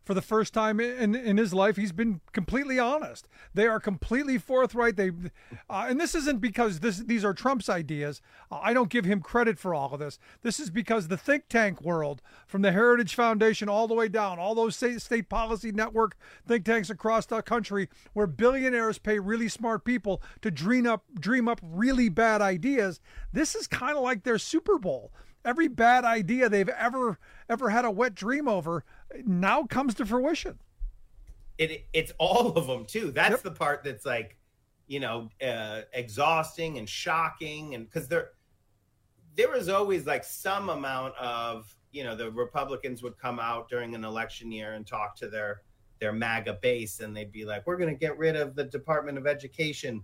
for the first time in, in his life, he's been completely honest. They are completely forthright. They, uh, and this isn't because this these are Trump's ideas. Uh, I don't give him credit for all of this. This is because the think tank world, from the Heritage Foundation all the way down, all those state, state policy network think tanks across the country, where billionaires pay really smart people to dream up dream up really bad ideas. This is kind of like their Super Bowl. Every bad idea they've ever ever had a wet dream over now comes to fruition. It it's all of them too. That's Yep. the part that's like, you know, uh, exhausting and shocking, and because there there was always like some amount of, you know, the Republicans would come out during an election year and talk to their their MAGA base, and they'd be like, "We're going to get rid of the Department of Education.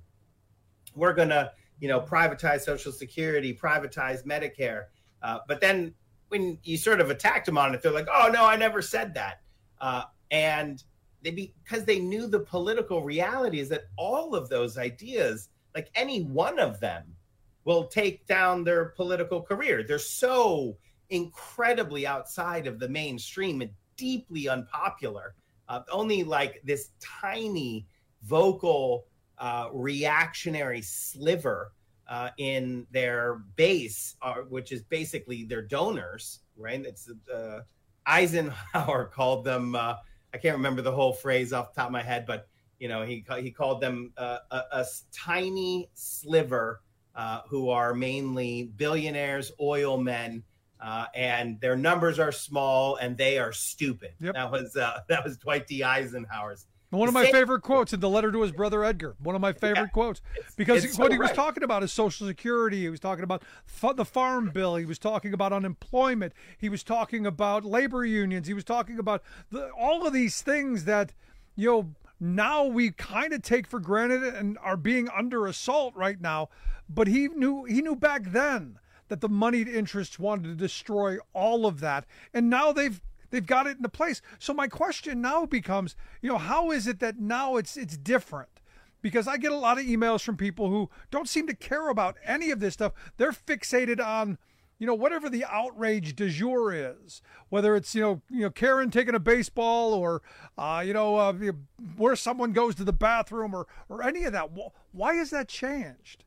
We're going to, you know, privatize Social Security, privatize Medicare." Uh, but then when you sort of attacked them on it, they're like, "Oh no, I never said that." Uh, and they because they knew the political reality is that all of those ideas, like any one of them, will take down their political career. They're so incredibly outside of the mainstream and deeply unpopular. Uh, only like this tiny vocal uh, reactionary sliver uh, in their base, uh, which is basically their donors, right? It's uh, Eisenhower called them, uh, I can't remember the whole phrase off the top of my head, but you know, he, he called them uh, a, a tiny sliver uh, who are mainly billionaires, oil men, Uh, and their numbers are small and they are stupid. Yep. That was uh, that was Dwight D. Eisenhower's. One of my favorite quotes in the letter to his brother Edgar. One of my favorite yeah, quotes, because it's what so he was right. talking about is Social Security. He was talking about f- the Farm Bill. He was talking about unemployment. He was talking about labor unions. He was talking about the, all of these things that, you know, now we kind of take for granted and are being under assault right now. But he knew he knew back then that the moneyed interests wanted to destroy all of that, and now they've they've got it into place. So my question now becomes, you know, how is it that now it's it's different? Because I get a lot of emails from people who don't seem to care about any of this stuff. They're fixated on, you know, whatever the outrage du jour is, whether it's, you know, you know, Karen taking a baseball, or, uh, you know, uh, where someone goes to the bathroom, or or any of that. Why has that changed?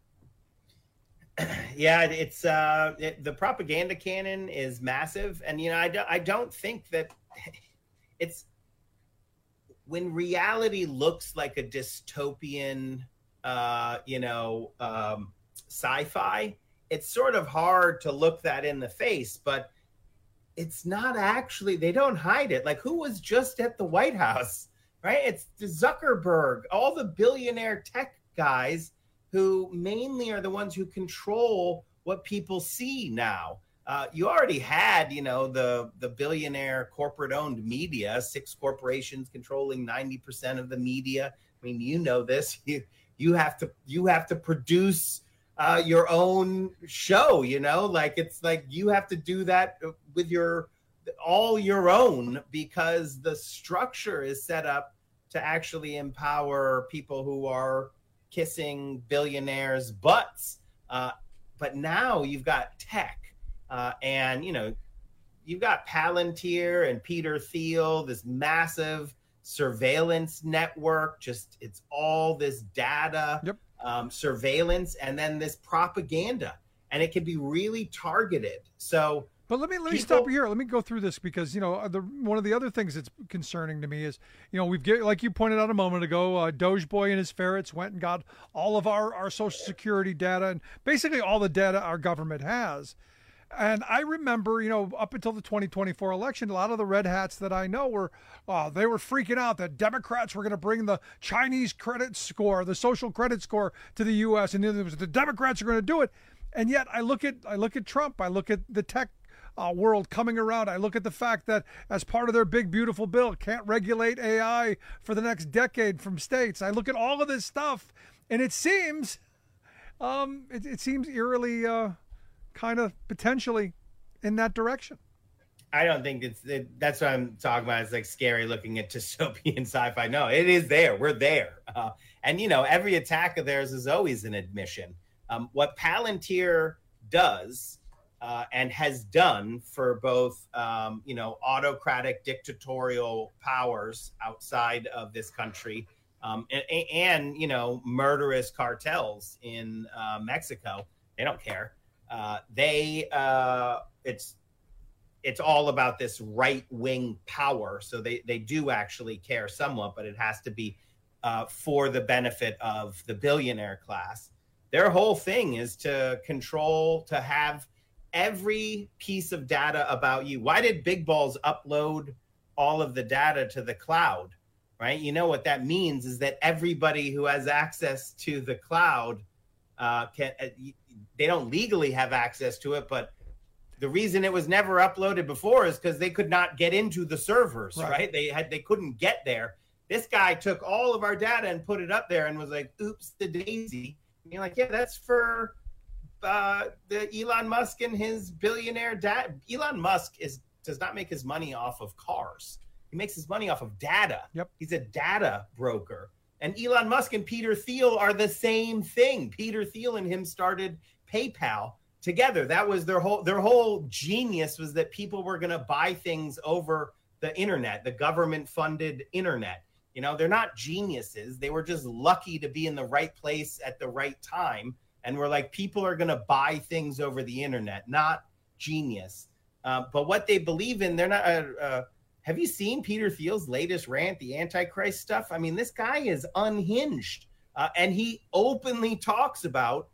Yeah, it's uh, it, the propaganda cannon is massive, and you know, I don't, I don't think that it's when reality looks like a dystopian, uh, you know, um, sci-fi. It's sort of hard to look that in the face, but it's not actually. They don't hide it. Like, who was just at the White House, right? It's Zuckerberg, all the billionaire tech guys, who mainly are the ones who control what people see now. Uh, you already had, you know, the the billionaire corporate-owned media, six corporations controlling ninety percent of the media. I mean, you know this. You you have to you have to produce uh, your own show. You know, like it's like you have to do that with your all your own, because the structure is set up to actually empower people who are kissing billionaires' butts. Uh, but now you've got tech, uh, and, you know, you've got Palantir and Peter Thiel, this massive surveillance network. Just, it's all this data, yep. um, surveillance, and then this propaganda, and it can be really targeted. So, But let me let me People, stop here. Let me go through this, because, you know, the one of the other things that's concerning to me is, you know, we've get, like you pointed out a moment ago, uh, Doge Boy and his ferrets went and got all of our, our Social Security data, and basically all the data our government has. And I remember, you know, up until the twenty twenty-four election, a lot of the red hats that I know were, uh, they were freaking out that Democrats were going to bring the Chinese credit score, the social credit score, to the U S, and it was the Democrats are going to do it. And yet I look at I look at Trump, I look at the tech Uh, world coming around. I look at the fact that as part of their big, beautiful bill, can't regulate A I for the next decade from states. I look at all of this stuff, and it seems, um, it, it seems eerily, uh, kind of potentially in that direction. I don't think it's it, that's what I'm talking about. It's like scary looking at dystopian sci-fi. No, it is there. We're there. Uh, and, you know, every attack of theirs is always an admission. Um, what Palantir does uh, and has done for both, um, you know, autocratic dictatorial powers outside of this country um, and, and, you know, murderous cartels in uh, Mexico. They don't care. Uh, they uh, it's it's all about this right wing power. So they, they do actually care somewhat, but it has to be uh, for the benefit of the billionaire class. Their whole thing is to control, to have every piece of data about you. Why did Big Balls upload all of the data to the cloud, right? You know what that means is that everybody who has access to the cloud uh, can, uh, they don't legally have access to it, but the reason it was never uploaded before is because they could not get into the servers, right. right? They had, they couldn't get there. This guy took all of our data and put it up there and was like, oops, the daisy. And you're like, yeah, that's for uh, the Elon Musk and his billionaire dad. Elon Musk is does not make his money off of cars. He makes his money off of data. Yep. He's a data broker. And Elon Musk and Peter Thiel are the same thing. Peter Thiel and him started PayPal together. That was their whole their whole genius, was that people were going to buy things over the internet, the government funded internet. You know, they're not geniuses. They were just lucky to be in the right place at the right time. And we're like, people are going to buy things over the internet, not genius. Uh, but what they believe in, they're not. Uh, uh, have you seen Peter Thiel's latest rant, the Antichrist stuff? I mean, this guy is unhinged. Uh, and he openly talks about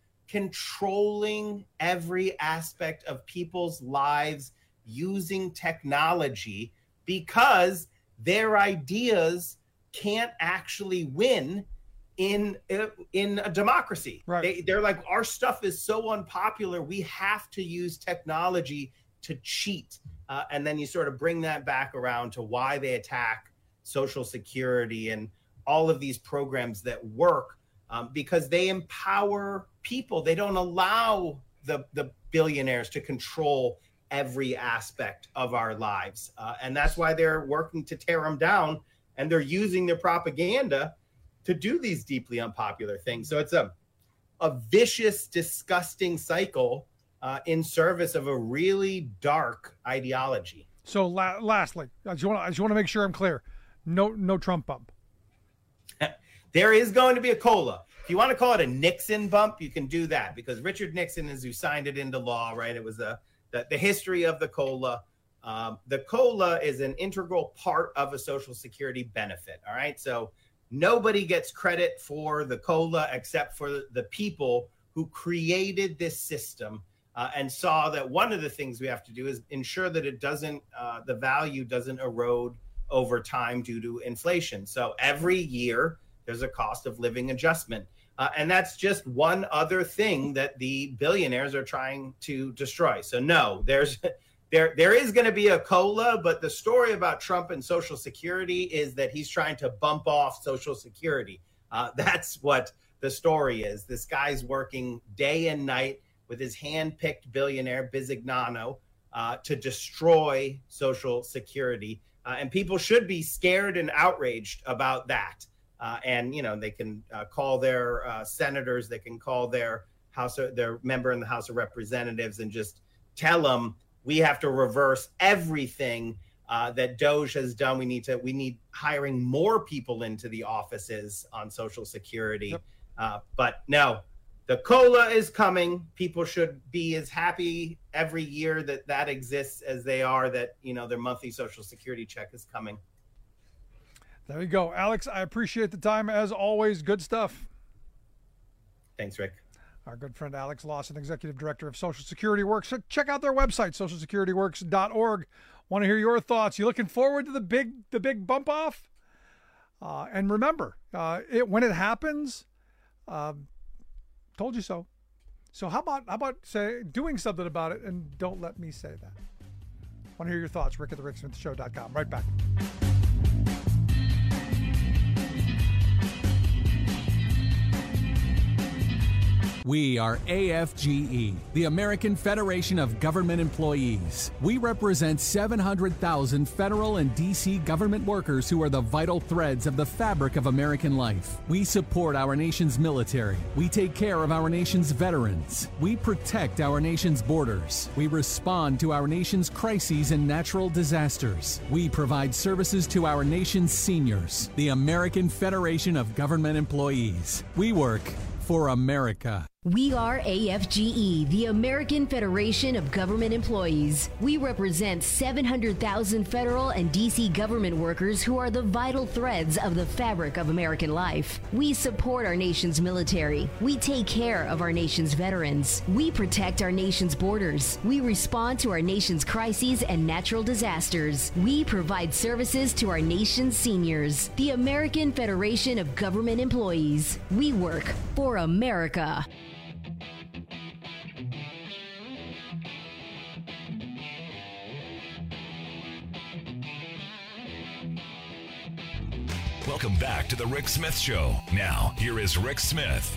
controlling every aspect of people's lives using technology, because their ideas can't actually win in in a democracy. Right. They, they're like, our stuff is so unpopular, we have to use technology to cheat. Uh, and then you sort of bring that back around to why they attack Social Security and all of these programs that work, um, because they empower people. They don't allow the, the billionaires to control every aspect of our lives. Uh, and that's why they're working to tear them down. And they're using their propaganda to do these deeply unpopular things. So it's a a vicious, disgusting cycle uh, in service of a really dark ideology. So la- lastly, I just want to I just want to make sure I'm clear. No no Trump bump. There is going to be a COLA. If you want to call it a Nixon bump, you can do that, because Richard Nixon is who signed it into law, right? It was a the, the history of the COLA. Um, the COLA is an integral part of a Social Security benefit. All right. So nobody gets credit for the COLA except for the people who created this system uh, and saw that one of the things we have to do is ensure that it doesn't, uh, the value doesn't erode over time due to inflation. So every year there's a cost of living adjustment. Uh, and that's just one other thing that the billionaires are trying to destroy. So no, there's There, there is going to be a COLA, but the story about Trump and Social Security is that he's trying to bump off Social Security. Uh, that's what the story is. This guy's working day and night with his hand-picked billionaire, Bisignano, uh, to destroy Social Security. Uh, and people should be scared and outraged about that. Uh, and, you know, they can uh, call their uh, senators, they can call their House, their member in the House of Representatives and just tell them, we have to reverse everything uh, that Doge has done. We need to, we need hiring more people into the offices on Social Security. Yep. Uh, but no, the COLA is coming. People should be as happy every year that that exists as they are that, you know, their monthly Social Security check is coming. There you go. Alex, I appreciate the time as always. Good stuff. Thanks, Rick. Our good friend Alex Lawson, Executive Director of Social Security Works. So check out their website, social security works dot org. Want to hear your thoughts. You looking forward to the big the big bump off? Uh, and remember, uh, it, when it happens, uh, told you so. So how about how about say doing something about it, and don't let me say that. Want to hear your thoughts? Rick at the Rick Smith Show dot com. Right back. We are A F G E, the American Federation of Government Employees. We represent seven hundred thousand federal and D C government workers who are the vital threads of the fabric of American life. We support our nation's military. We take care of our nation's veterans. We protect our nation's borders. We respond to our nation's crises and natural disasters. We provide services to our nation's seniors. The American Federation of Government Employees. We work for America. We are A F G E, the American Federation of Government Employees. We represent seven hundred thousand federal and D C government workers who are the vital threads of the fabric of American life. We support our nation's military. We take care of our nation's veterans. We protect our nation's borders. We respond to our nation's crises and natural disasters. We provide services to our nation's seniors. The American Federation of Government Employees. We work for America. Welcome back to the Rick Smith Show. Now, here is Rick Smith.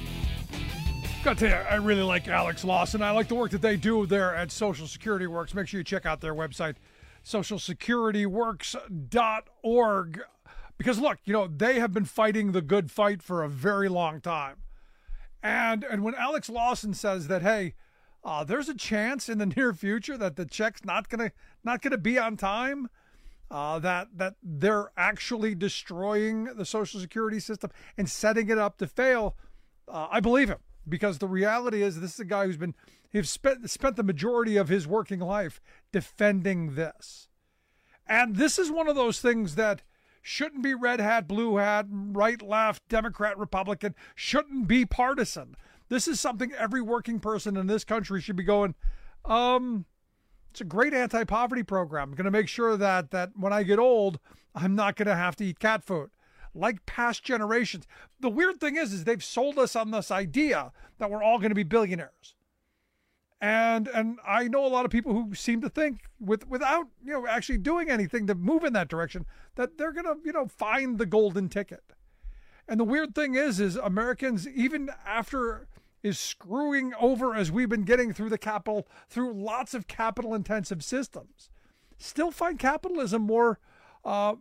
Gotta tell you, I really like Alex Lawson. I like the work that they do there at Social Security Works. Make sure you check out their website, social security works dot org. Because look, you know, they have been fighting the good fight for a very long time. And and when Alex Lawson says that, hey, uh, there's a chance in the near future that the check's not gonna not gonna be on time, uh, that that they're actually destroying the Social Security system and setting it up to fail, uh, I believe him. Because the reality is, this is a guy who's been he's spent spent the majority of his working life defending this, and this is one of those things that shouldn't be red hat, blue hat, right, left, Democrat, Republican, shouldn't be partisan. This is something every working person in this country should be going, um, it's a great anti-poverty program. I'm going to make sure that that when I get old, I'm not going to have to eat cat food like past generations. The weird thing is, is they've sold us on this idea that we're all going to be billionaires. And and I know a lot of people who seem to think, with without you know actually doing anything to move in that direction, that they're gonna you know find the golden ticket. And the weird thing is, is Americans, even after is screwing over as we've been getting through the capital, through lots of capital intensive systems, still find capitalism more uh,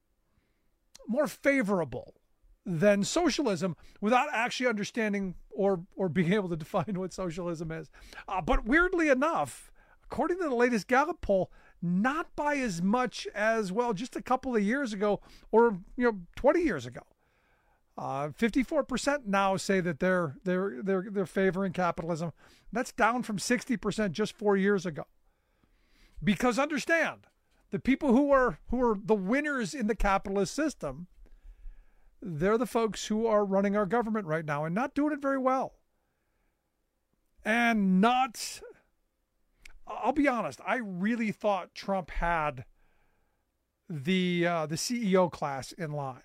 more favorable than socialism, without actually understanding or or being able to define what socialism is. Uh, but weirdly enough, according to the latest Gallup poll, not by as much as, well, just a couple of years ago, or you know, twenty years ago. Uh, fifty-four percent now say that they're they're they're they're favoring capitalism. That's down from sixty percent just four years ago. Because understand, the people who are who are the winners in the capitalist system, they're the folks who are running our government right now and not doing it very well. And not, I'll be honest, I really thought Trump had the uh, the C E O class in line.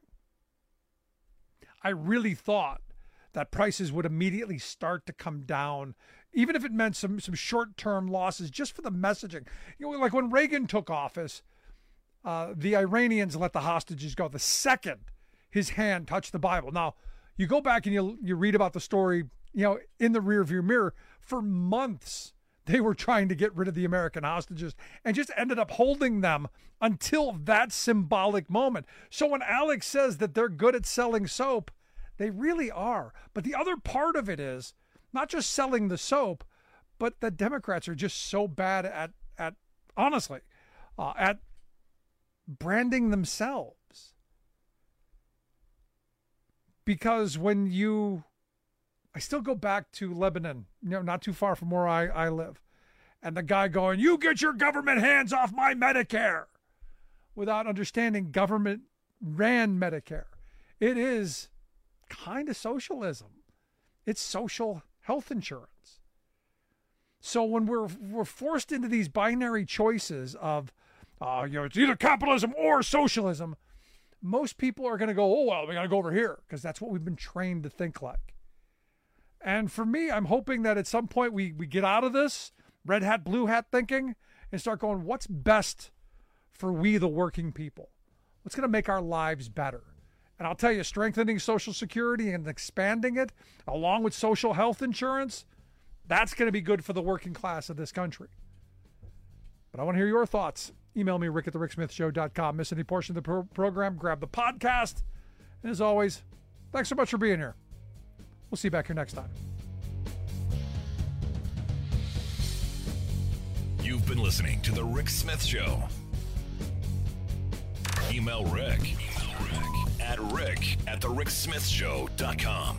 I really thought that prices would immediately start to come down, even if it meant some some short-term losses just for the messaging. You know, like when Reagan took office, uh, the Iranians let the hostages go the second his hand touched the Bible. Now, you go back and you you read about the story, you know, in the rearview mirror. For months, they were trying to get rid of the American hostages and just ended up holding them until that symbolic moment. So when Alex says that they're good at selling soap, they really are. But the other part of it is not just selling the soap, but the Democrats are just so bad at, at honestly, uh, at branding themselves. Because when you, I still go back to Lebanon, you know, not too far from where I, I live. And the guy going, you get your government hands off my Medicare, without understanding government ran Medicare. It is kind of socialism. It's social health insurance. So when we're we're forced into these binary choices of, uh, you know, it's either capitalism or socialism, most people are going to go, oh, well, we got to go over here, because that's what we've been trained to think like. And for me, I'm hoping that at some point we, we get out of this red hat, blue hat thinking and start going, what's best for we, the working people? What's going to make our lives better? And I'll tell you, strengthening Social Security and expanding it, along with social health insurance, that's going to be good for the working class of this country. But I want to hear your thoughts. Email me, rick at the rick smith show dot com. Miss any portion of the pro- program, grab the podcast. And as always, thanks so much for being here. We'll see you back here next time. You've been listening to The Rick Smith Show. Email Rick, Email Rick at rick at the rick smith show dot com.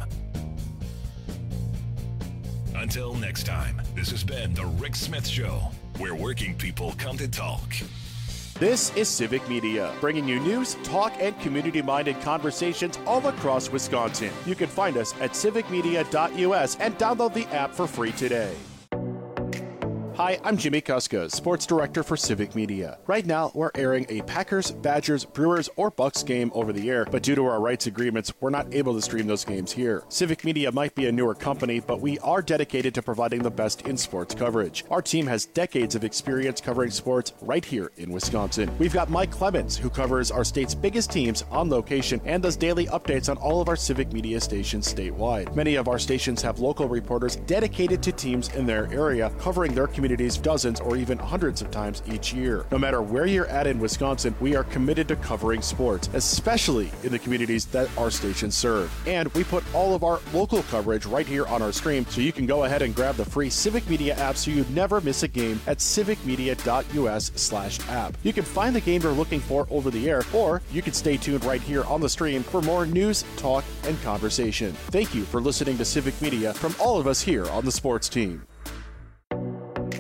Until next time, this has been The Rick Smith Show, where working people come to talk. This is Civic Media, bringing you news, talk, and community-minded conversations all across Wisconsin. You can find us at civic media dot u s and download the app for free today. Hi, I'm Jimmy Kuskos, Sports Director for Civic Media. Right now, we're airing a Packers, Badgers, Brewers, or Bucks game over the air, but due to our rights agreements, we're not able to stream those games here. Civic Media might be a newer company, but we are dedicated to providing the best in sports coverage. Our team has decades of experience covering sports right here in Wisconsin. We've got Mike Clemens, who covers our state's biggest teams on location and does daily updates on all of our Civic Media stations statewide. Many of our stations have local reporters dedicated to teams in their area, covering their community dozens or even hundreds of times each year. No matter where you're at in Wisconsin, we are committed to covering sports, especially in the communities that our stations serve. And we put all of our local coverage right here on our stream, so you can go ahead and grab the free Civic Media app so you never miss a game at civic media dot u s slash app. You can find the game you're looking for over the air, or you can stay tuned right here on the stream for more news, talk, and conversation. Thank you for listening to Civic Media from all of us here on the sports team.